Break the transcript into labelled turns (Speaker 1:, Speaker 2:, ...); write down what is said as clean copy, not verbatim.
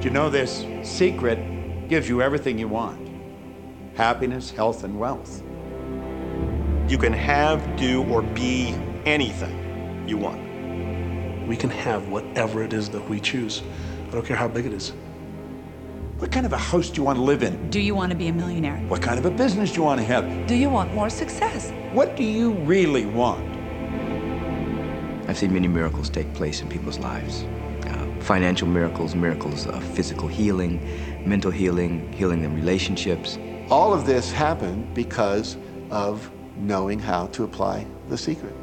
Speaker 1: Do you know this secret gives you everything you want? Happiness, health, and wealth.
Speaker 2: You can have, do, or be anything you want.
Speaker 3: We can have whatever it is that we choose. I don't care how big it is.
Speaker 1: What kind of a house do you want to live in?
Speaker 4: Do you want to be a millionaire?
Speaker 1: What kind of a business do you want to have?
Speaker 4: Do you want more success?
Speaker 1: What do you really want?
Speaker 5: I've seen many miracles take place in people's lives. Financial miracles, miracles of physical healing, mental healing, healing in relationships.
Speaker 6: All of this happened because of knowing how to apply the secret.